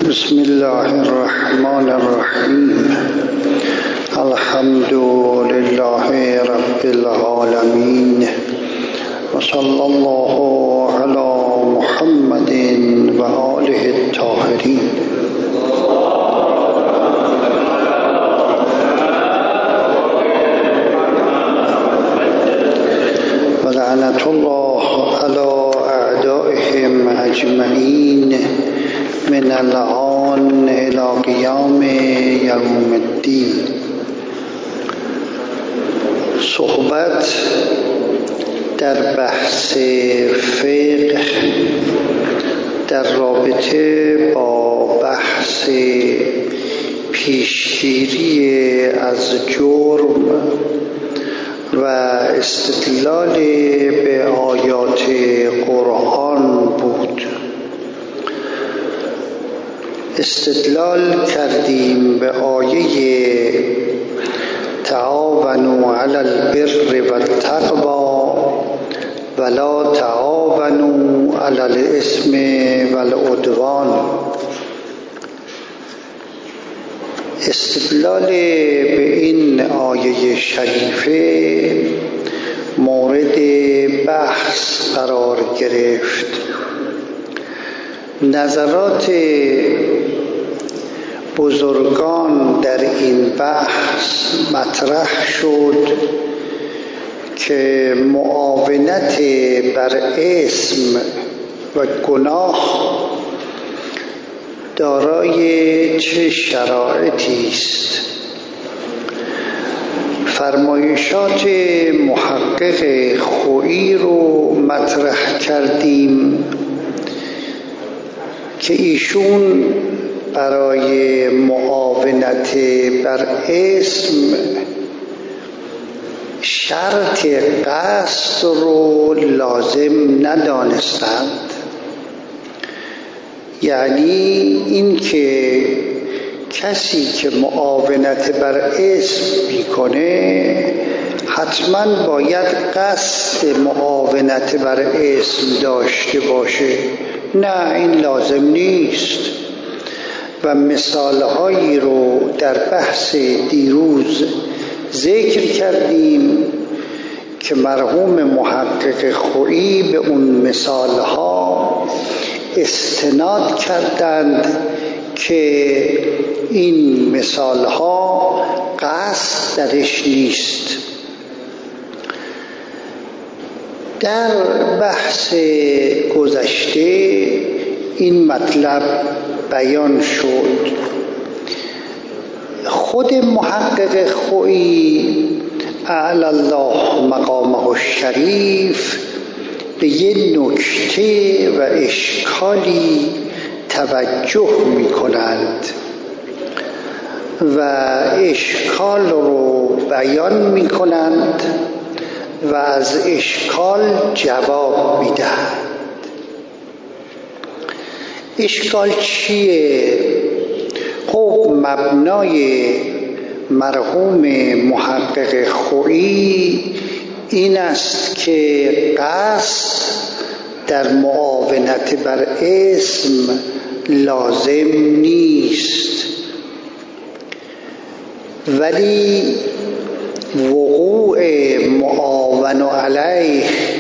بسم الله الرحمن الرحیم. الحمد لله رب العالمین و صلی الله علی محمد و آله الطاهرین. و لعنت الله علی اعدائهم اجمعین من الآن إلى قیام یوم الدین. صحبت در بحث فقه در رابطه با بحث پیشگیری از جرم و استدلال به آیات قرآن بود. استدلال کردیم به آیه تعاونوا علی البر والتقوی ولا تعاونوا علی الاثم والعدوان. استدلال به این آیه شریفه مورد بحث قرار گرفت. نظرات بزرگان در این بحث مطرح شد که معاونت بر اسم و گناه دارای چه شرایطی است. فرمایشات محقق خویی رو مطرح کردیم که ایشون برای معاونت بر اسم شرط قصد رو لازم ندانستند. یعنی این که کسی که معاونت بر اسم میکنه حتما باید قصد معاونت بر اسم داشته باشه. نه، این لازم نیست. و مثالهایی رو در بحث دیروز ذکر کردیم که مرحوم محقق خویی به اون مثالها استناد کردند که این مثالها قصد درش نیست. در بحث گذشته این مطلب بیان شد. خود محقق خویی اعلی الله مقامه الشریف به یه نکته و اشکالی توجه می کنند و اشکال رو بیان می کنند و از اشکال جواب می دهند. اشکال چیه؟ خب مبنای مرحوم محقق خویی این است که قصد در معاونت بر اسم لازم نیست، ولی وقوع معاون علیه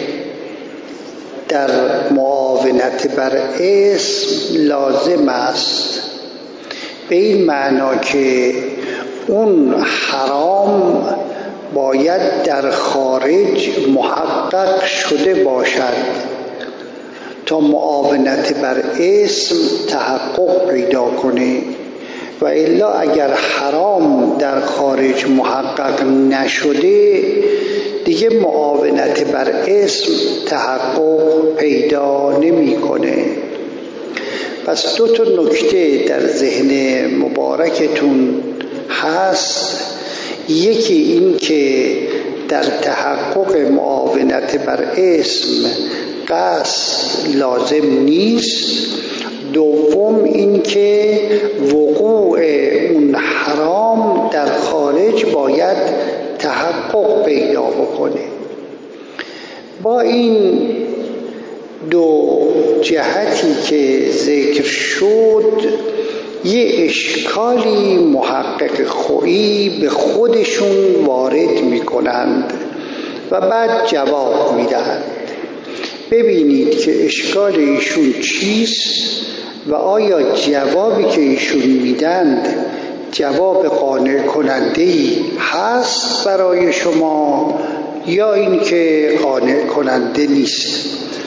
در معاونت بر اسم لازم است. به این معنا که اون حرام باید در خارج محقق شده باشد تا معاونت بر اسم تحقق پیدا کنه، و الا اگر حرام در خارج محقق نشده دیگه معاونت بر اسم تحقق پیدا نمی‌کنه. پس دو تا نکته در ذهن مبارکتون هست. یکی این که در تحقق معاونت بر اسم قصد لازم نیست. دوم این که وقوع اون حرام در خارج باید تحقق پیدا بکنه. با این دو جهتی که ذکر شد یه اشکالی محقق خویی به خودشون وارد میکنند و بعد جواب میدهند. ببینید که اشکال ایشون چیست و آیا جوابی که ایشون میدند جواب قانع کننده‌ای هست برای شما یا اینکه قانع کننده نیست.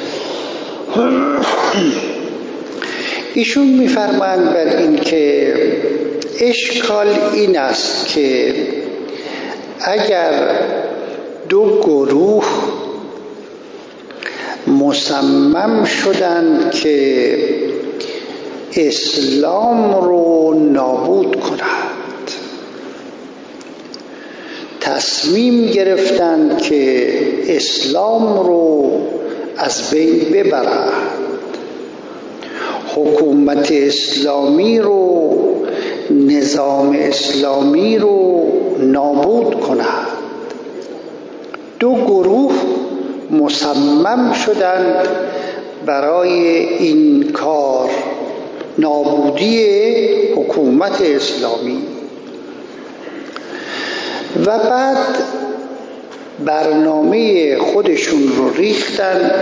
ایشون میفرمایند بر این که اشکال این است که اگر دو گروه مصمم شدند که اسلام رو نابود کنند، تصمیم گرفتند که اسلام رو از بین ببرند، حکومت اسلامی رو، نظام اسلامی رو نابود کنند. دو گروه مصمم شدند برای این کار، نابودی حکومت اسلامی، و بعد برنامه خودشون رو ریختند،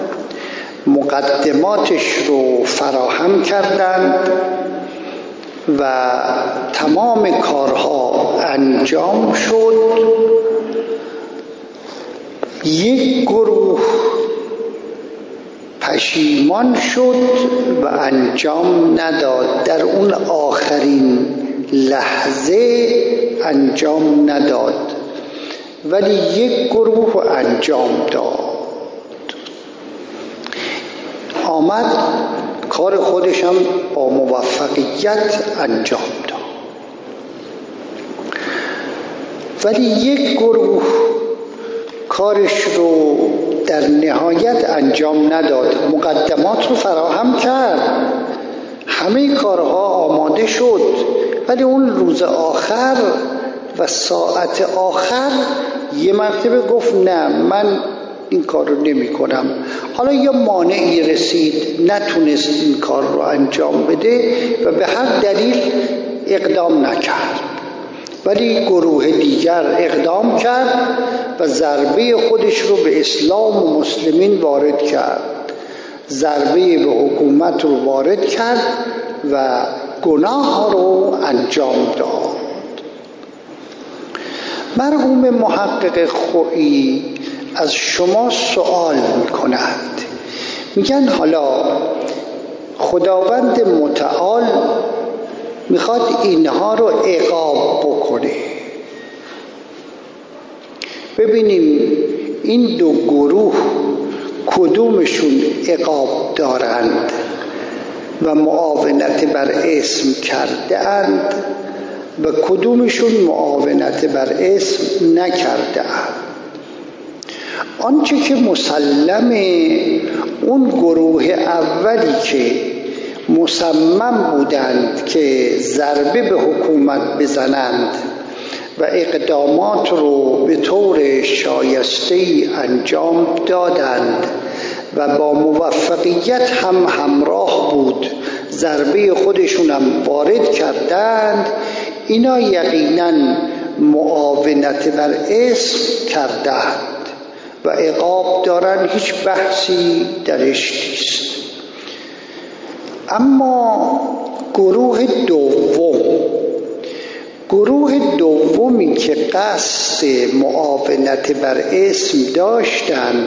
مقدماتش رو فراهم کردند و تمام کارها انجام شد. یک گروه پشیمان شد و انجام نداد، در اون آخرین لحظه انجام نداد، ولی یک گروه انجام داد، آمد کار خودش هم با موفقیت انجام داد. ولی یک گروه کارش رو در نهایت انجام نداد، مقدمات رو فراهم کرد، همه کارها آماده شد، ولی اون روز آخر و ساعت آخر یه مرتبه گفت نه، من این کار رو نمی کنم. حالا یا مانعی رسید، نتونست این کار رو انجام بده و به هر دلیل اقدام نکرد، ولی گروه دیگر اقدام کرد و ضربه خودش رو به اسلام و مسلمین وارد کرد، ضربه به حکومت رو وارد کرد و گناه رو انجام داد. مرحوم محقق خویی از شما سوال می‌کند، میگن حالا خداوند متعال میخواد اینها رو عقاب بکنه. ببینیم این دو گروه کدومشون عقاب دارند و معاونت بر اسم کرده اند و کدومشون معاونت بر اسم نکرده اند. آنچه که مسلمه، اون گروه اولی که مصمم بودند که ضربه به حکومت بزنند و اقدامات رو به طور شایسته‌ای انجام دادند و با موفقیت هم همراه بود، ضربه خودشون هم وارد کردند، اینا یقیناً معاونت بر اسم کردند و عقاب دارن، هیچ بحثی درش نیست. اما گروه دومی که قصد معاونت بر اسم داشتند،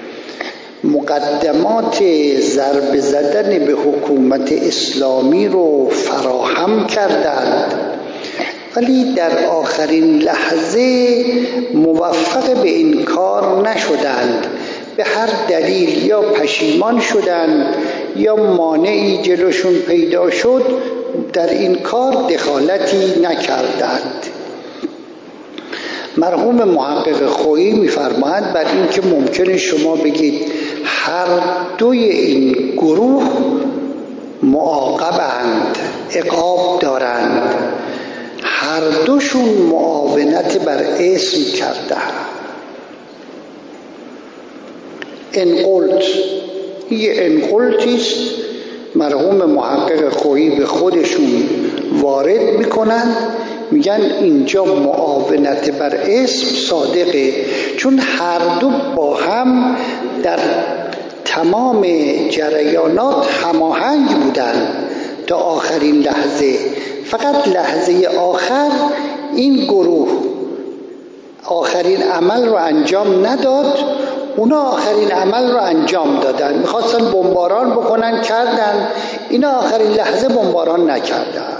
مقدمات ضربه زدن به حکومت اسلامی رو فراهم کردند، ولی در آخرین لحظه موفق به این کار نشدند، به هر دلیل یا پشیمان شدند یا مانعی جلوشون پیدا شد، در این کار دخالتی نکردند. مرحوم محقق خویی می‌فرماید بر این که ممکنه شما بگید هر دوی این گروه معاقبند، عقاب دارند، هر دوشون معاونت بر اسم کردند. انقلت یه انقلتیست مرحوم محقق خویی به خودشون وارد میکنن، میگن اینجا معاونت بر اسم صادقه، چون هر دو با هم در تمام جریانات هماهنگ بودن تا آخرین لحظه. فقط لحظه آخر این گروه آخرین عمل رو انجام نداد، اونا آخرین عمل رو انجام دادن. میخواستن بمباران بکنن، کردن، اینا آخرین لحظه بمباران نکردن.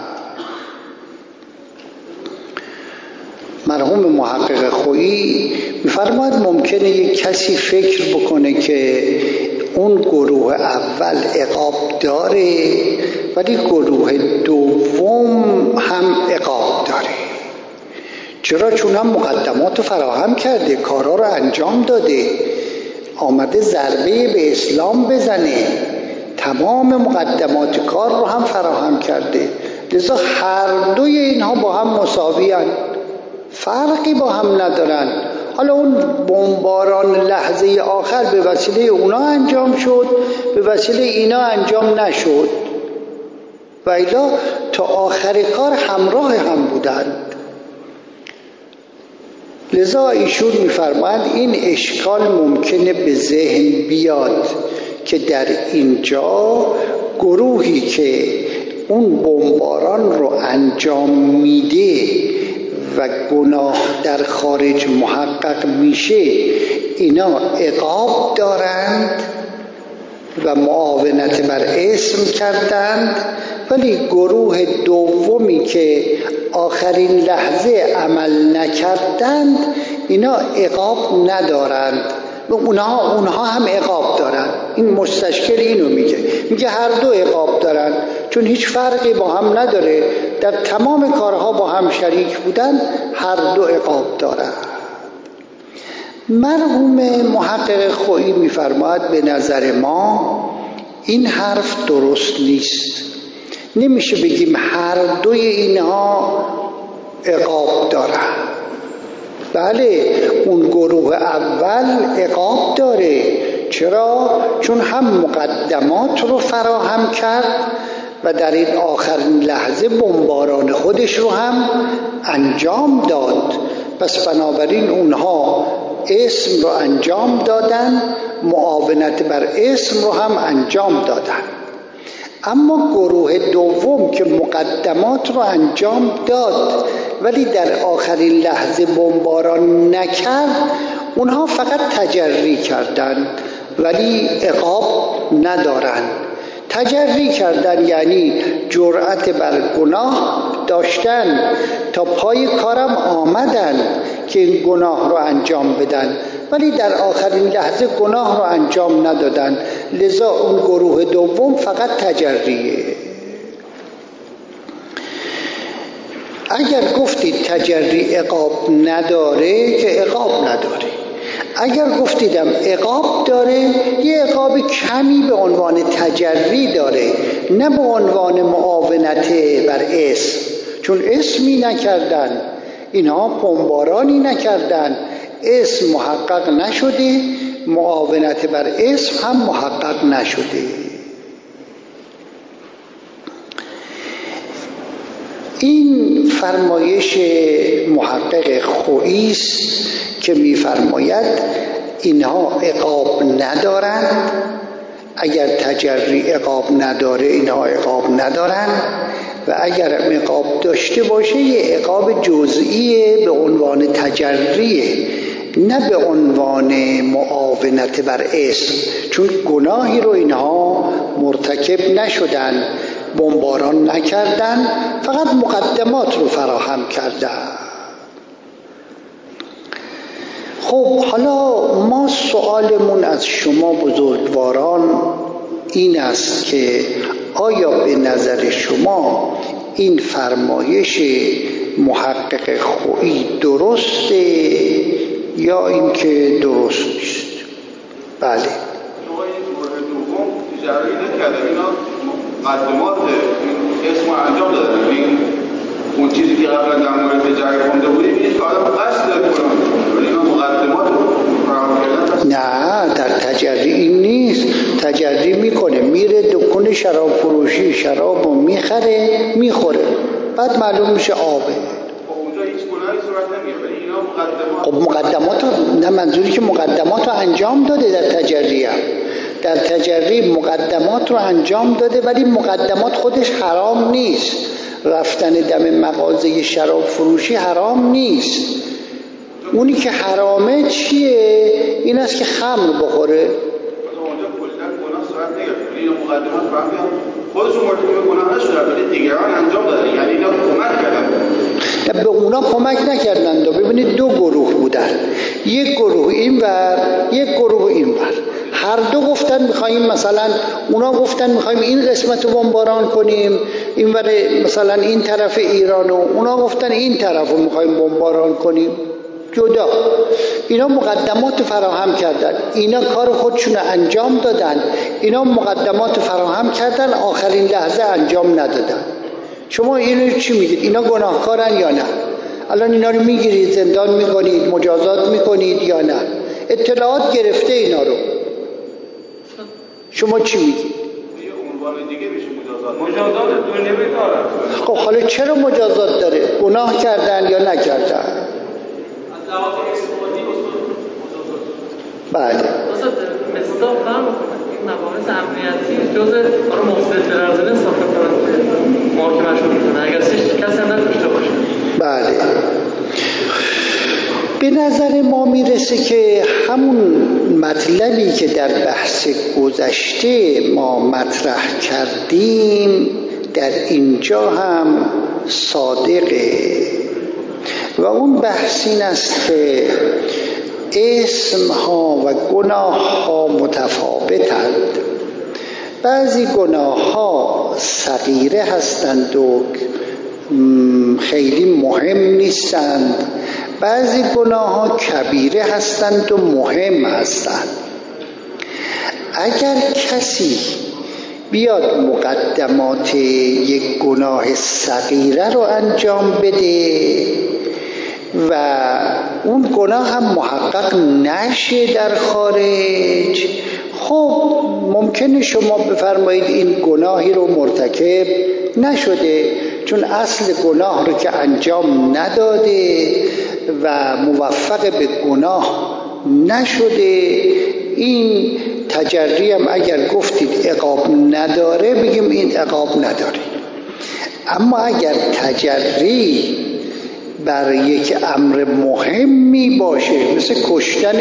مرحوم محقق خویی میفرماید ممکنه یک کسی فکر بکنه که اون گروه اول عقاب داره ولی گروه دوم هم عقاب داره. چرا؟ چون هم مقدمات رو فراهم کرده، کارا رو انجام داده، آمده ضربه به اسلام بزنه، تمام مقدمات کار رو هم فراهم کرده. لذا هر دوی اینها با هم مساوی هستند، فرقی با هم ندارن. حالا اون بمباران لحظه آخر به وسیله اونا انجام شد، به وسیله اینا انجام نشد، و الا تا آخر کار همراه هم بودند. لذا ایشون میفرمایند این اشکال ممکنه به ذهن بیاد که در اینجا گروهی که اون بمباران رو انجام میده و گناه در خارج محقق میشه، اینا عقاب دارند و معاونت بر اسم کردند، ولی گروه دومی که آخرین لحظه عمل نکردند اینا عقاب ندارند و اونها هم عقاب دارند. این مستشکل اینو میگه هر دو عقاب دارند، چون هیچ فرقی با هم نداره، در تمام کارها با هم شریک بودن، هر دو عقاب دارند. مرحوم محقق خویی میفرماید به نظر ما این حرف درست نیست. نمیشه بگیم هر دوی اینها عقاب دارن. بله، اون گروه اول عقاب داره. چرا؟ چون هم مقدمات رو فراهم کرد و در این آخرین لحظه بمباران خودش رو هم انجام داد. پس بنابراین اونها اسم رو انجام دادن، معاونت بر اسم رو هم انجام دادن. اما گروه دوم که مقدمات رو انجام داد ولی در آخرین لحظه بمباران نکرد، اونها فقط تجری کردند ولی عقاب ندارند. تجری کردن یعنی جرأت بر گناه داشتن، تا پای کارم آمدن که این گناه رو انجام بدن، ولی در آخرین لحظه گناه رو انجام ندادن. لذا اون گروه دوم فقط تجریه. اگر گفتید تجری عقاب نداره که عقاب نداره، اگر گفتیدم عقاب داره، یه عقاب کمی به عنوان تجری داره، نه به عنوان معاونت بر اسم، چون اسمی نکردن، اینها بمبارانی نکردن، اسم محقق نشده، معاونت بر اسم هم محقق نشده. این فرمایش محقق خویی است که می‌فرماید اینها عقاب ندارند. اگر تجری عقاب نداره اینها عقاب ندارند، و اگر عقاب داشته باشه یه عقاب جزئیه به عنوان تجریه، نه به عنوان معاونت بر اسم، چون گناهی رو اینها مرتکب نشدن، بمباران نکردن، فقط مقدمات رو فراهم کردن. خب حالا ما سوالمون از شما بزرگواران این است که آیا به نظر شما این فرمایش محقق خویی درسته یا اینکه درست نیست؟ بله. شما این مورد دوم اجرایی نکرده، اینا مقدمات اسم انجام دادن. این اون چیزی که قبلا در مورد تجاری خونده بودیم این که آدم قصد کنن، ولی اینا مقدمات فراهم کردن. نه در تجری این نیست. تجری میکنه، میره دکان شراب فروشی شراب رو میخره میخوره، بعد معلوم میشه آبه. اونجا هیچ گناهی صورت نمیگیره، ولی اینا مقدمات نه، منظوری که مقدمات رو انجام داده در تجری هم. در تجری مقدمات رو انجام داده، ولی مقدمات خودش حرام نیست. رفتن دم مغازه شراب فروشی حرام نیست. اونی که حرامه چیه؟ این است که خمر بخوره. اونجا کلا گناه صورت نگرفته، اینا مقدمات فهمیدن خودشون مرتکب گناه نشدن، ولی دیگران انجام دادن، یعنی اینا کمک کردن. به اونا کمک نکردن. ببینید دو گروه بودن، یک گروه اینور یک گروه اینور. هر دو گفتن میخوایم، مثلا اونا گفتن میخوایم این قسمت رو بمباران کنیم، اینور مثلا این طرف ایرانو، اونا گفتن این طرف رو میخوایم بمباران کنیم. جدا اینا مقدمات فراهم کردن، اینا کار خودشون انجام دادن، اینا مقدمات فراهم کردن، آخرین لحظه انجام ندادن. شما اینو چی میگید؟ اینا گناهکارن یا نه؟ الان اینا رو میگیرید زندان میکنید، مجازات میکنید یا نه؟ اطلاعات گرفته اینا رو، شما چی میگید؟ عنوان دیگه میشه مجازات دنیوی کارن. خب حالا چرا مجازات داره؟ گناه کردن یا نکردن؟ لحاظ اجتماعی بله. مصداق فرق میکنه. این مباحث امنیتی جزء مفسد فرزانه صاحب محاکمه شده میکنه اگر کسی هم نداشته باشه. بله. به نظر ما میرسه که همون مطلبی که در بحث گذشته ما مطرح کردیم در اینجا هم صادقه، و اون بحث این است که اسم ها و گناه ها متفاوتند. بعضی گناه ها صغیره هستند و خیلی مهم نیستند، بعضی گناه ها کبیره هستند و مهم هستند. اگر کسی بیاد مقدمات یک گناه صغیره رو انجام بده و اون گناه هم محقق نشه در خارج، خب ممکنه شما بفرمایید این گناهی رو مرتکب نشده، چون اصل گناه رو که انجام نداده و موفق به گناه نشده. این تجری هم اگر گفتید عقاب نداره، بگیم این عقاب نداره. اما اگر تجری بر یک امر مهمی باشه، مثل کشتن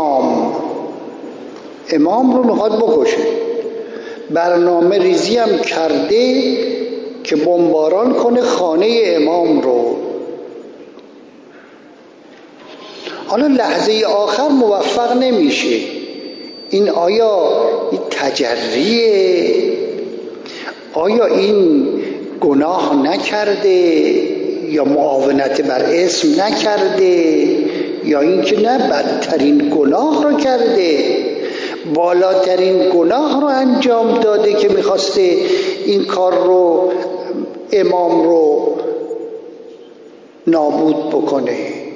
امام رو میخواد بکشه، برنامه ریزی هم کرده که بمباران کنه خانه امام رو، حالا لحظه آخر موفق نمیشه، این آیا این تجریه؟ آیا این گناه نکرده یا معاونت بر اسم نکرده، یا اینکه نه بدترین گناه رو کرده، بالاترین گناه رو انجام داده که میخواسته این کار رو امام رو نابود بکنه.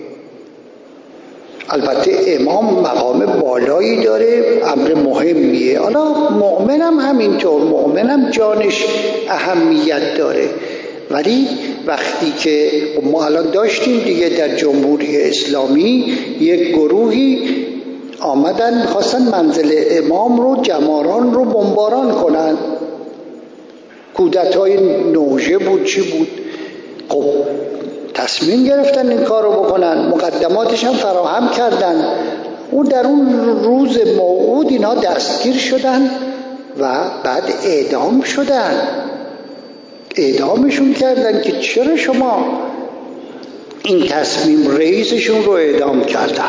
البته امام مقام بالایی داره، امر مهمیه. حالا مؤمن هم همینطور، مؤمن هم جانش اهمیت داره، ولی وقتی که ما الان داشتیم دیگه در جمهوری اسلامی یک گروهی آمدن میخواستن منزل امام رو، جماران رو بمباران کنن، کودتای نوژه بود چی بود، خب تصمیم گرفتن این کار رو بکنن، مقدماتش هم فراهم کردن. اون در اون روز موعود اینها دستگیر شدن و بعد اعدام شدن، اعدامشون کردن که چرا شما این تصمیم رئیسشون رو اعدام کردن.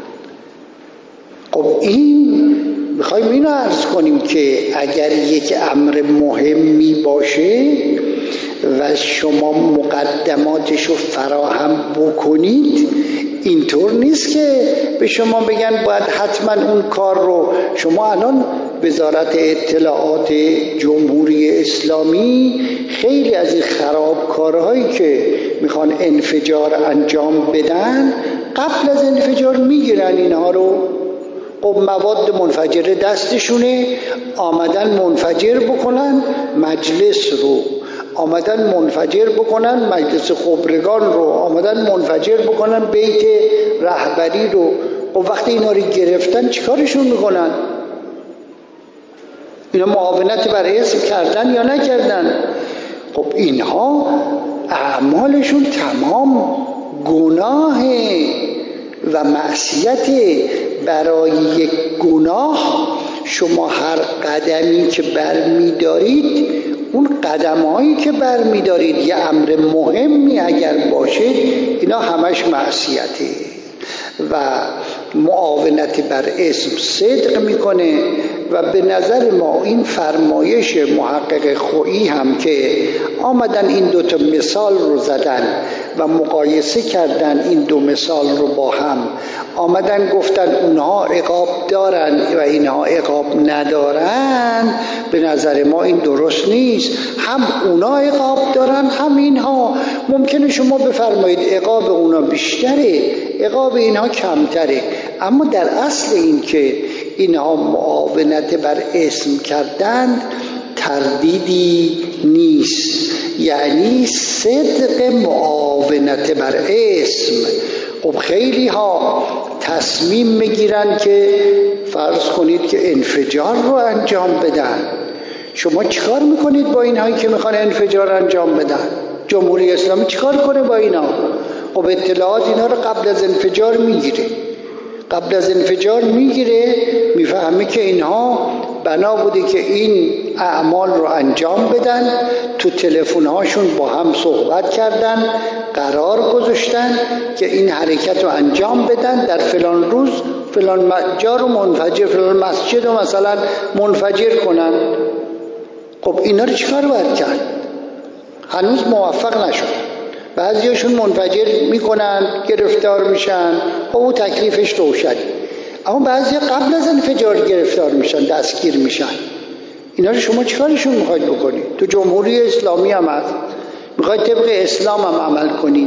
خب این میخوایم اینو عرض کنیم که اگر یک امر مهمی باشه و شما مقدماتش رو فراهم بکنید، اینطور نیست که به شما بگن باید حتما اون کار رو. شما الان وزارت اطلاعات جمهوری اسلامی خیلی از این خرابکارهایی که میخوان انفجار انجام بدن، قبل از انفجار میگیرن اینها رو، خب مواد منفجره دستشونه، آمدن منفجر بکنن مجلس رو، آمدن منفجر بکنن مجلس خبرگان رو، آمدن منفجر بکنن بیت رهبری رو. و وقتی اینا رو گرفتن چیکارشون میکنن؟ اینا معاونت بر اسم کردن یا نکردن؟ خب اینها اعمالشون تمام گناه و معصیت. برای یک گناه شما هر قدمی که برمیدارید، اون قدم‌هایی که برمیدارید یه امر مهمی اگر باشه، اینا همش معصیته و معاونت بر اسم صدق میکنه. و به نظر ما این فرمایش محقق خویی هم که آمدن این دوتا مثال رو زدن و مقایسه کردن این دو مثال رو با هم، آمدن گفتن اونها عقاب دارن و اینها عقاب ندارن، به نظر ما این درست نیست. هم اونا عقاب دارن هم اینها. ممکنه شما بفرمایید عقاب اونا بیشتره، عقاب اینها کمتره، اما در اصل این که اینها معاونت بر اسم کردن تردیدی نیست، یعنی صدق معاونت بر اسم. خب خیلی ها تصمیم میگیرن که فرض کنید که انفجار رو انجام بدن. شما چیکار میکنید با اینهایی که میخوان انفجار انجام بدن؟ جمهوری اسلامی چیکار کنه با اینا؟ خب اطلاعات اینا رو قبل از انفجار میگیره، قبل از انفجار میگیره، میفهمه که اینها بنا بوده که این اعمال رو انجام بدن، تو تلفن‌هاشون با هم صحبت کردن، قرار گذاشتن که این حرکت رو انجام بدن، در فلان روز فلان جا رو منفجر، فلان مسجد رو مثلا منفجر کنن. خب اینا رو چیکار باید کرد؟ هنوز موفق نشد. بعضیاشون منفجر میکنن، گرفتار میشن، خب اون تکلیفش روشنه. اما بعضی قبل از انفجار گرفتار میشن، دستگیر میشن. اینا رو شما چیکارشون میخواید بکنید؟ تو جمهوری اسلامی هم هست، میخواید طبق اسلام هم عمل کنید.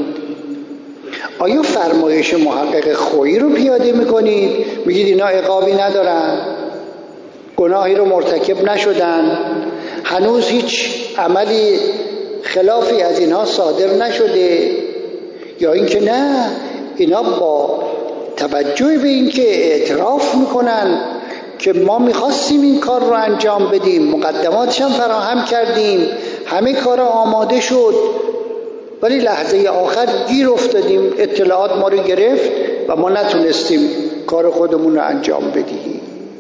آیا فرمایش محقق خویی رو پیاده میکنید؟ میگید اینا عقابی ندارن، گناهی رو مرتکب نشدن، هنوز هیچ عملی خلافی از اینها صادر نشده؟ یا اینکه نه، اینا با توجه به اینکه اعتراف میکنن که ما میخواستیم این کار رو انجام بدیم، مقدماتش هم فراهم کردیم، همه کار آماده شد، ولی لحظه آخر گیر افتادیم، اطلاعات ما رو گرفت و ما نتونستیم کار خودمون رو انجام بدیم.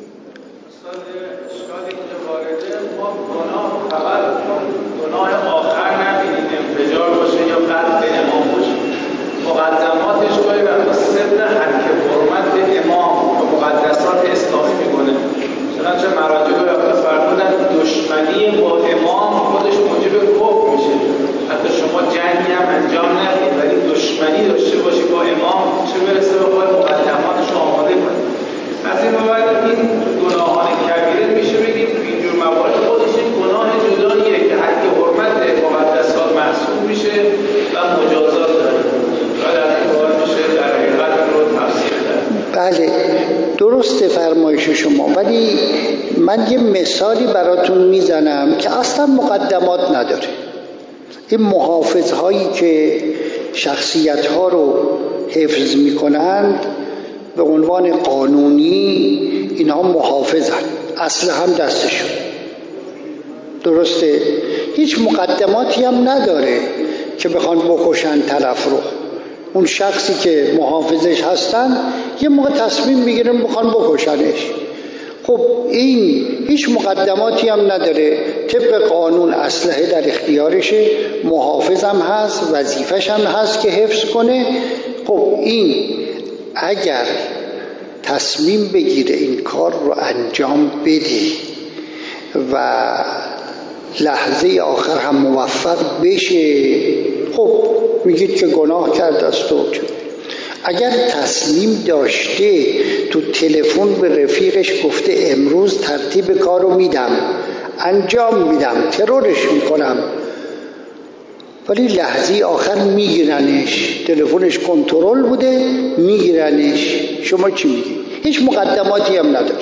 گناه آخر نبینید، انفجار باشه یا قتل امام باشه، مقدماتش گاهی وقتا ضد حق حرمت امام و مقدسات اسلامی میکنه. چنانچه مراجع گاهی وقتا فرمودن دشمنی با امام خودش موجب کفر میشه. حتی شما جنگی هم انجام ندید ولی دشمنی داشته باشی با امام، چه برسه به خود مقدماتش رو آماده کنید. از این موارد این گناهان کبیره میشه بگیم اینجور موارد خودش این گناه جداییه که حق حرمت مقدسات محسوب میشه و مجازات داره. در این کار میشه در حقیقت رو تفسیر کرد. بله درسته فرمایش شما، ولی من یه مثالی براتون میزنم که اصلا مقدمات نداره. این محافظ هایی که شخصیت ها رو حفظ میکنند به عنوان قانونی، اینها محافظن، اصل هم دستشون، درسته؟ هیچ مقدماتی هم نداره که بخوان بکشن طرف رو. اون شخصی که محافظش هستن یه موقع تصمیم میگیرن بخوان بکشنش. خب این هیچ مقدماتی هم نداره، طبق قانون اسلحه در اختیارشه، محافظ هم هست، وظیفش هم هست که حفظ کنه. خب این اگر تصمیم بگیره این کار رو انجام بده و لحظه آخر هم موفق بشه، خب میگید که گناه کرده است. اگر تصمیم داشته تو تلفن به رفیقش گفته امروز ترتیب کارو میدم، انجام میدم، ترورش میکنم، ولی لحظه آخر میگیرنش، تلفنش کنترل بوده میگیرنش. شما چی میگی؟ هیچ مقدماتی هم نداره.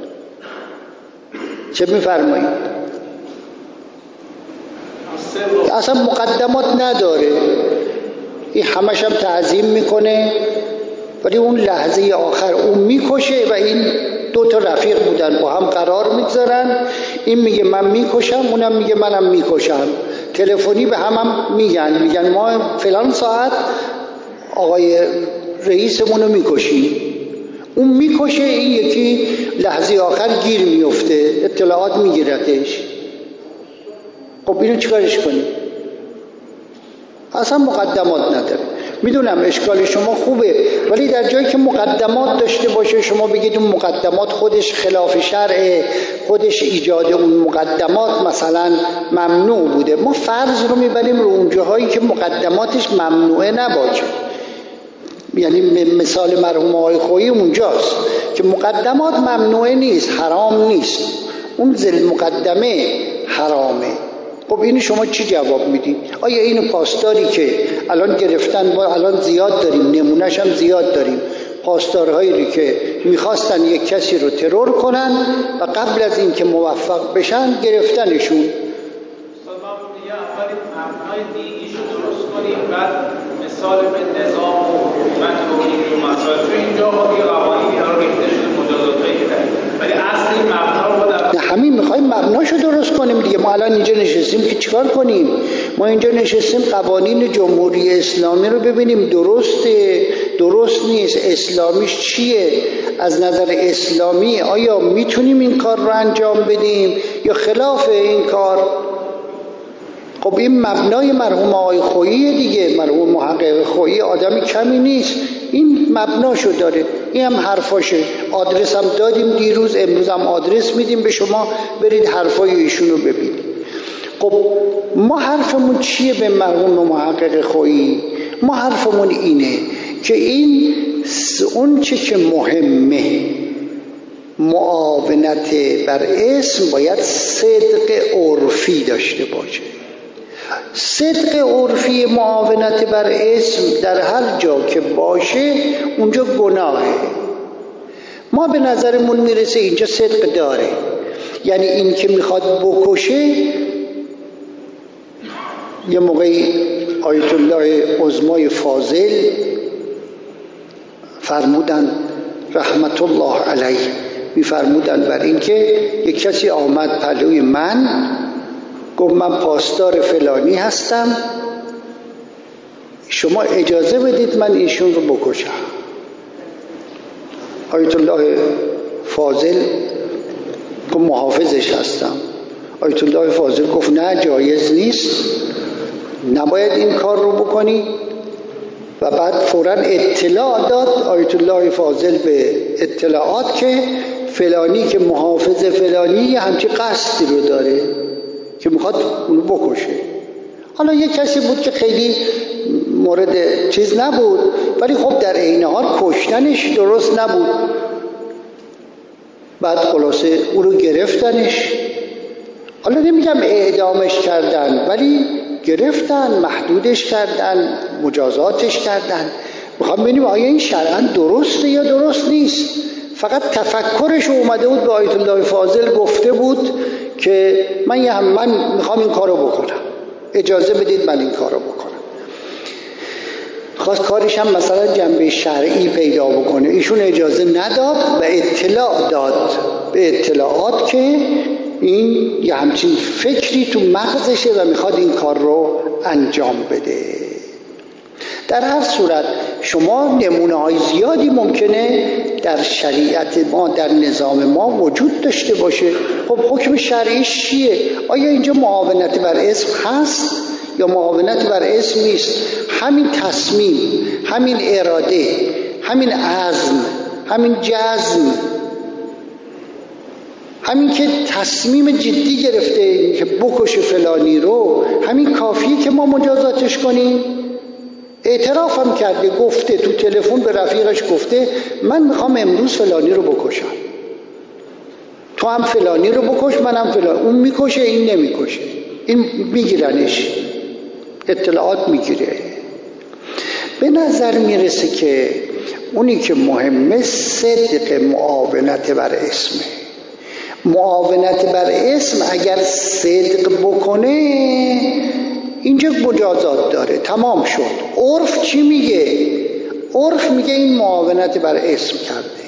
چه میفرمایید؟ اصلا مقدمات نداره، این همش هم تعظیم میکنه، ولی اون لحظه آخر اون میکشه و این دو تا رفیق بودن با هم قرار میگذارن، این میگه من میکشم، اونم میگه منم میکشم، تلفنی به هم میگن ما فلان ساعت آقای رئیسمونو میکشیم. اون میکشه، این یکی لحظه آخر گیر میفته، اطلاعات میگیرتش. خب اینو چیکارش کنیم؟ اصلا مقدمات نداره. میدونم اشکال شما خوبه، ولی در جایی که مقدمات داشته باشه شما بگید اون مقدمات خودش خلاف شرعه، خودش ایجاد اون مقدمات مثلا ممنوع بوده. ما فرض رو میبریم رو اون جاهایی که مقدماتش ممنوعه نباشه. یعنی مثال مرحوم آقای خویی اونجاست که مقدمات ممنوعه نیست، حرام نیست، اون ذل مقدمه حرامه. خب این شما چی جواب میدید؟ آیا این پاسداری که الان گرفتن، ما الان زیاد داریم، نمونهش هم زیاد داریم، پاسدارهایی که میخواستن یک کسی رو ترور کنن و قبل از این که موفق بشن گرفتنشون. ما دیگه اولی مبنای دینیشو درست کنیم، بعد مثال به نظام و حکومت و این مسائل، چون اینجا دیگه قوانینی رو ریخته شده، مجازاتایی که داریم، ولی اصل این مبنا رو همین میخوایم مبناشو درست کنیم دیگه. ما الان اینجا نشستیم که چیکار کنیم؟ ما اینجا نشستیم قوانین جمهوری اسلامی رو ببینیم درسته، درست نیست، اسلامیش چیه، از نظر اسلامی آیا میتونیم این کار رو انجام بدیم یا خلاف این کار. خب این مبنای مرحوم آقای خویی دیگه، مرحوم محقق خویی آدمی کمی نیست، این مبناشو داره، این هم حرفاشه. آدرس هم دادیم دیروز، امروز هم آدرس میدیم به شما، برید حرفای ایشونو ببینید. خب ما حرفمون چیه به مرحوم محقق خویی؟ ما حرفمون اینه که این اون چه که مهمه، معاونت بر اسم باید صدق عرفی داشته باشه. صدق عرفی معاونت بر اسم در هر جا که باشه اونجا گناهه. ما به نظرمون میرسه اینجا صدق داره، یعنی این که میخواد بکشه. یه موقعی آیت الله عظمای فاضل فرمودن رحمت الله علیه، میفرمودن بر این که یک کسی آمد پلوی من گفت من پاسدار فلانی هستم، شما اجازه بدید من ایشون رو بکشم. آیت الله فاضل گفت محافظش هستم. آیت الله فاضل گفت نه، جایز نیست، نباید این کار رو بکنی. و بعد فوراً اطلاع داد آیت الله فاضل به اطلاعات که فلانی که محافظ فلانی یه همچی قصدی رو داره که میخواد اونو بکشه. حالا یه کسی بود که خیلی مورد چیز نبود، ولی خب در عین حال کشتنش درست نبود. بعد خلاصه اون رو گرفتنش. حالا نمیگم اعدامش کردن، ولی گرفتن، محدودش کردن، مجازاتش کردن. میخوام ببینیم آیا این شرعاً درسته یا درست نیست. فقط تفکرش اومده بود به آیت الله فاضل گفته بود که من میخوام این کارو بکنم، اجازه بدید من این کارو بکنم. خواست کارش هم مثلا جنبه شرعی پیدا بکنه، ایشون اجازه نداد و اطلاع داد به اطلاعات که این یه همچین فکری تو مغزشه و میخواد این کار رو انجام بده. در هر صورت شما نمونه‌های زیادی ممکنه در شریعت ما، در نظام ما وجود داشته باشه. خب حکم شرعیش چیه؟ آیا اینجا معاونت بر اسم هست یا معاونت بر اسم نیست؟ همین تصمیم، همین اراده، همین عزم، همین جزم، همین که تصمیم جدی گرفته که بکشه فلانی رو، همین کافیه که ما مجازاتش کنیم. اعتراف هم کرده، گفته تو تلفن به رفیقش گفته من میخوام امروز فلانی رو بکشم، تو هم فلانی رو بکش، منم فلانی. اون میکشه این نمیکشه، این میگیرنش. اطلاعات میگیره. به نظر میرسه که اونی که مهمه صدق معاونت بر اسمه. معاونت بر اسم اگر صدق بکنه اینجا مجازات داره، تمام شد. عرف چی میگه؟ عرف میگه این معاونت بر اسم کرده.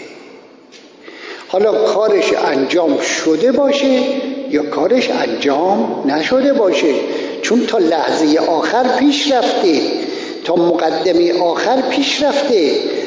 حالا کارش انجام شده باشه یا کارش انجام نشده باشه، چون تا لحظه آخر پیش رفته، تا مقدمه آخر پیش رفته،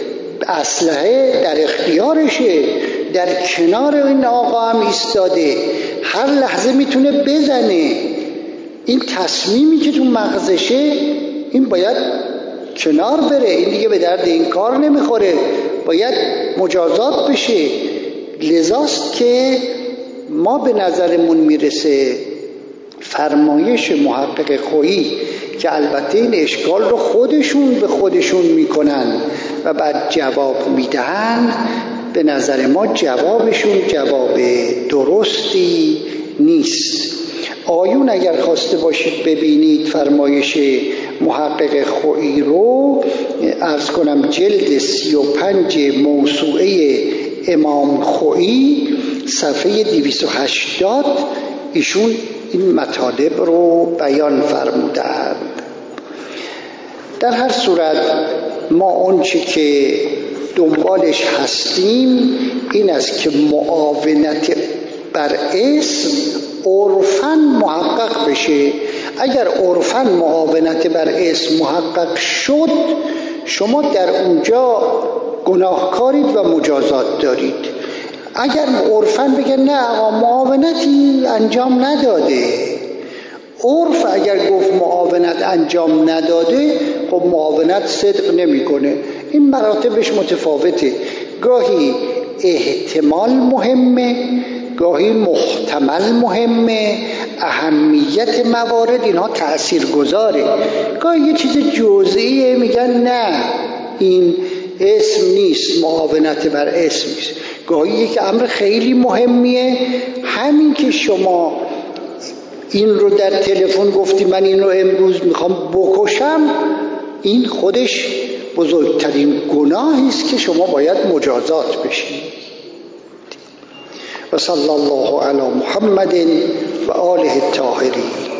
اسلحه در اختیارشه، در کنار این آقا هم ایستاده، هر لحظه میتونه بزنه. این تصمیمی که تو مغزشه این باید کنار بره، این دیگه به درد این کار نمیخوره، باید مجازات بشه. لذاست که ما به نظرمون میرسه فرمایش محقق خویی که البته این اشکال رو خودشون به خودشون میکنن و بعد جواب میدن، به نظر ما جوابشون جواب درستی نیست. آیون اگر خواسته باشید ببینید فرمایش محقق خویی رو، عرض کنم جلد 35 موسوعه امام خویی صفحه 280 ایشون این مطالب رو بیان فرمودند. در هر صورت ما اونچه که دنبالش هستیم این است که معاونت بر اسم عرفاً محقق بشه. اگر عرفاً معاونت بر اسم محقق شد، شما در اونجا گناهکارید و مجازات دارید. اگر عرفاً بگن نه آقا معاونتی انجام نداده، عرف اگر گفت معاونت انجام نداده، خب معاونت صدق نمیکنه. این مراتبش متفاوته، گاهی احتمال مهمه، گاهی محتمل مهمه، اهمیت موارد اینها تأثیر گذاره. گاهی یه چیز جزئیه میگن نه این اسم نیست، معاونت بر اسم نیست. گاهی یک امر خیلی مهمیه، همین که شما این رو در تلفن گفتی من این رو امروز میخوام بکشم، این خودش بزرگترین گناهی است که شما باید مجازات بشید. و صلی الله علی محمد و آله الطاهرین.